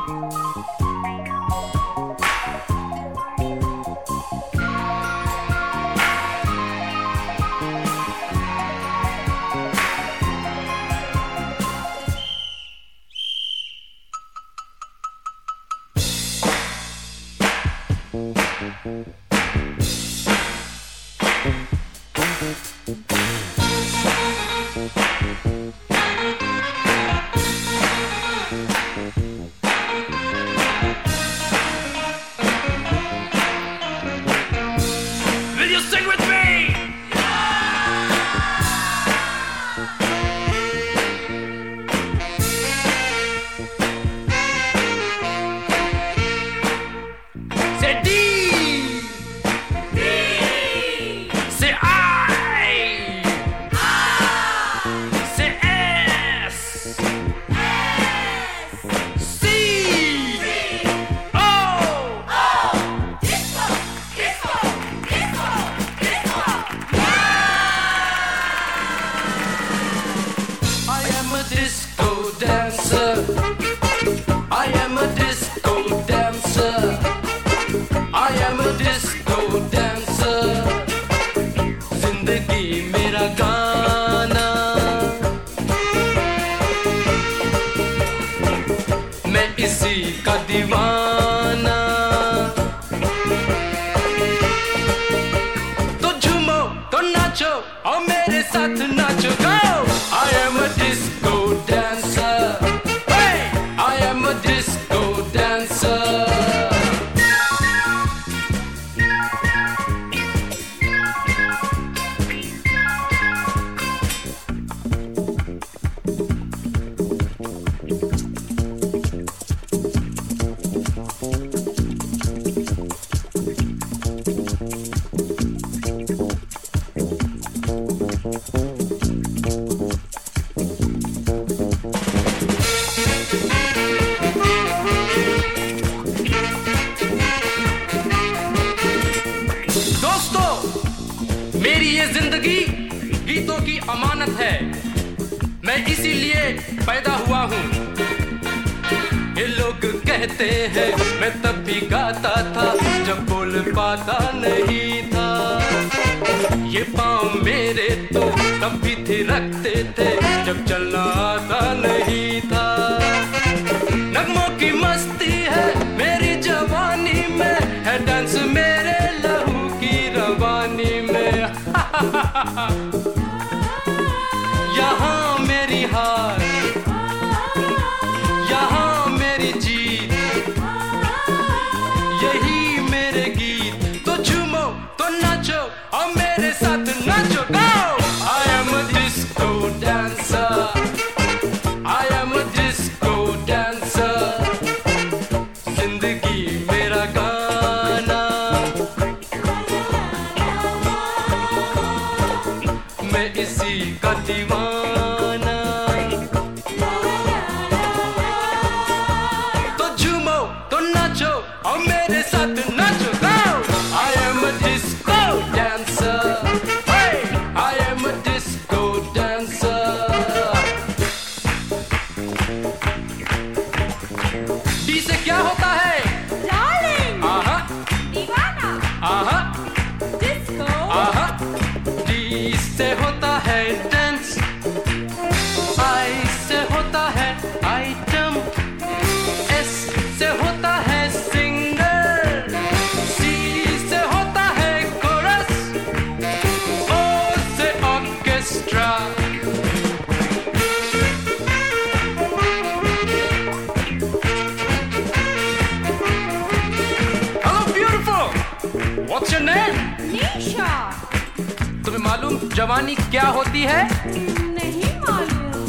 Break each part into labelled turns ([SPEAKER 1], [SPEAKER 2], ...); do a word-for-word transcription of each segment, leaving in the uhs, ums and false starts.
[SPEAKER 1] जवानी क्या होती है?
[SPEAKER 2] नहीं मालूम।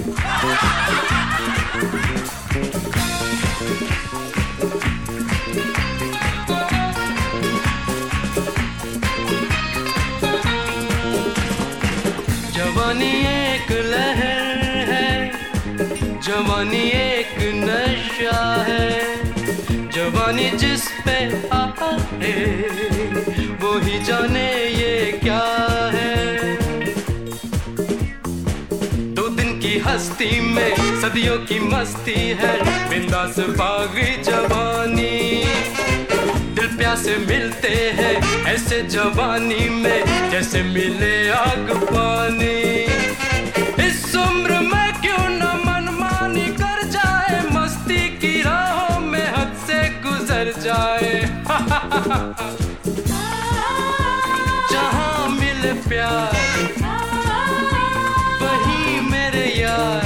[SPEAKER 1] जवानी एक लहर है, जवानी एक नशा है, जवानी जिस पे आए वो ही जाने ये क्या है। हस्ती में सदियों की मस्ती है, बिंदास बागी जवानी। दिल प्यासे मिलते हैं ऐसे जवानी में, जैसे मिले आग पानी। इस उम्र में क्यों न मनमानी कर जाए, मस्ती की राहों में हद से गुजर जाए। जहाँ मिले प्यार वहीं मेरे यार,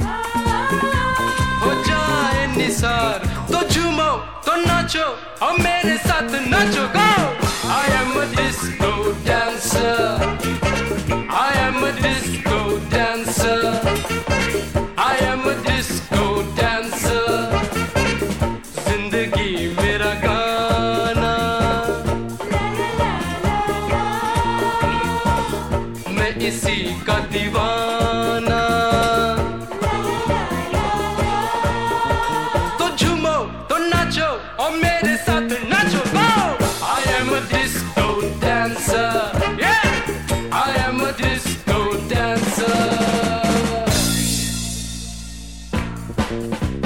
[SPEAKER 1] हो जाए निसार। तो झूमो तो नाचो और मेरे साथ नाचो, गो। I am a disco dancer, I am a disco dancer, I am a disco dancer। जिंदगी मेरा गाना, मैं इसी का दीवाना। तो झूमो तो नाचो और मेरे साथ नाचो, गो। I am a disco dancer, yeah, I am a disco dancer।